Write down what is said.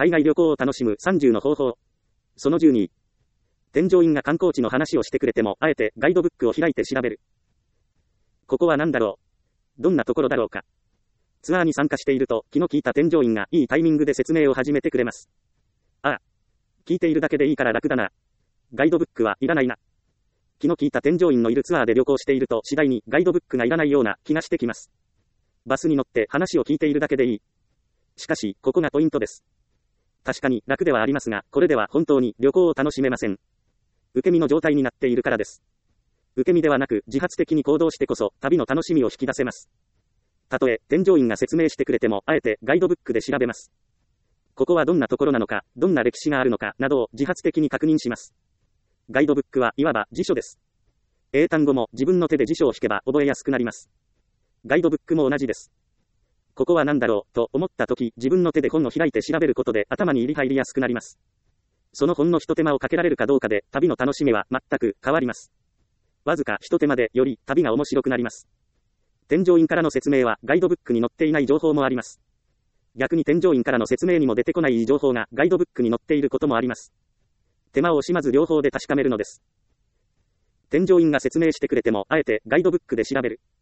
海外旅行を楽しむ30の方法。その12。添乗員が観光地の話をしてくれても、あえてガイドブックを開いて調べる。ここは何だろう。どんなところだろうか。ツアーに参加していると、気の利いた添乗員がいいタイミングで説明を始めてくれます。ああ。聞いているだけでいいから楽だな。ガイドブックはいらないな。気の利いた添乗員のいるツアーで旅行していると次第にガイドブックがいらないような気がしてきます。バスに乗って話を聞いているだけでいい。しかし、ここがポイントです。確かに楽ではありますが、これでは本当に旅行を楽しめません。受け身の状態になっているからです。受け身ではなく自発的に行動してこそ旅の楽しみを引き出せます。たとえ添乗員が説明してくれても、あえてガイドブックで調べます。ここはどんなところなのか、どんな歴史があるのかなどを自発的に確認します。ガイドブックはいわば辞書です。英単語も自分の手で辞書を引けば覚えやすくなります。ガイドブックも同じです。ここは何だろうと思ったとき、自分の手で本を開いて調べることで頭に入りやすくなります。その本の一手間をかけられるかどうかで旅の楽しみは全く変わります。わずか一手間でより旅が面白くなります。添乗員からの説明はガイドブックに載っていない情報もあります。逆に添乗員からの説明にも出てこない情報がガイドブックに載っていることもあります。手間を惜しまず両方で確かめるのです。添乗員が説明してくれても、あえてガイドブックで調べる。